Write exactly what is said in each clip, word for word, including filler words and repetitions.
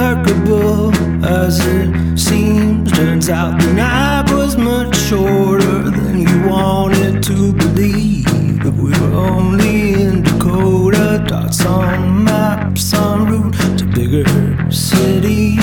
remarkable as it seems. Turns out the night was much shorter than you wanted to believe. But we were only in Dakota, dots on maps en route to bigger cities.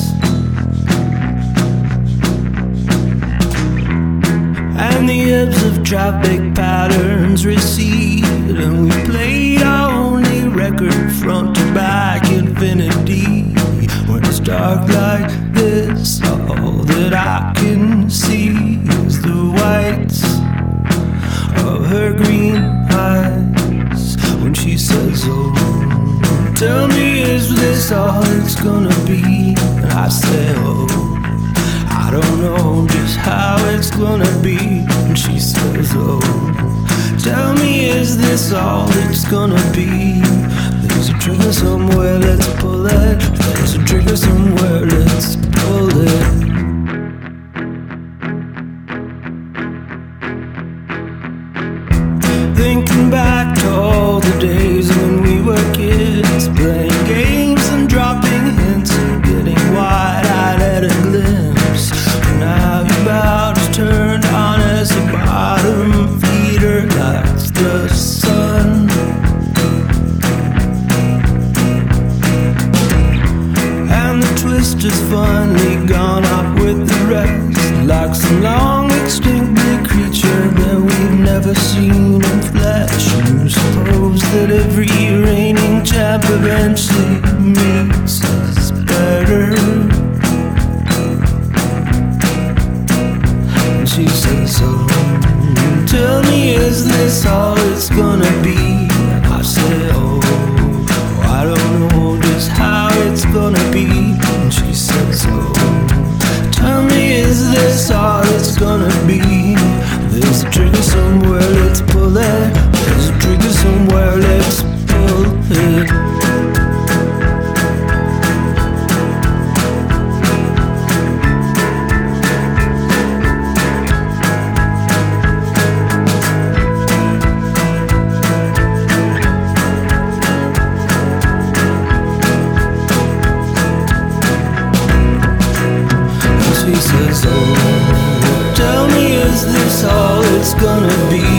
And the ebbs of traffic patterns recede, and we played our only record front to back infinity. When it's dark like this, all that I can see is the whites of her green eyes. When she says, oh, tell me, is this all it's gonna be? And I say, oh, I don't know just how it's gonna be. And she says, oh, tell me, is this all it's gonna be? There's a trigger somewhere, let's pull it. There's a trigger somewhere, let's pull it. Thinking back to all the days when we were kids, playing games and dropping hints and getting wide-eyed at a glimpse. Now your bout is turned on as the bottom feeder lights the sun. And the twist is finally gone up with the rest, like some long extinct big creature that we've never seen in flesh. You suppose that every reigning champ eventually meets us better. And she says, oh, tell me, is this all it's gonna be? And I say, oh, I don't know just how it's gonna be. And she says, oh, tell me, is this all it's gonna be? There's a trigger somewhere, let's pull it. There's a trigger somewhere, let's pull it. She says, oh, tell me, is this all it's gonna be?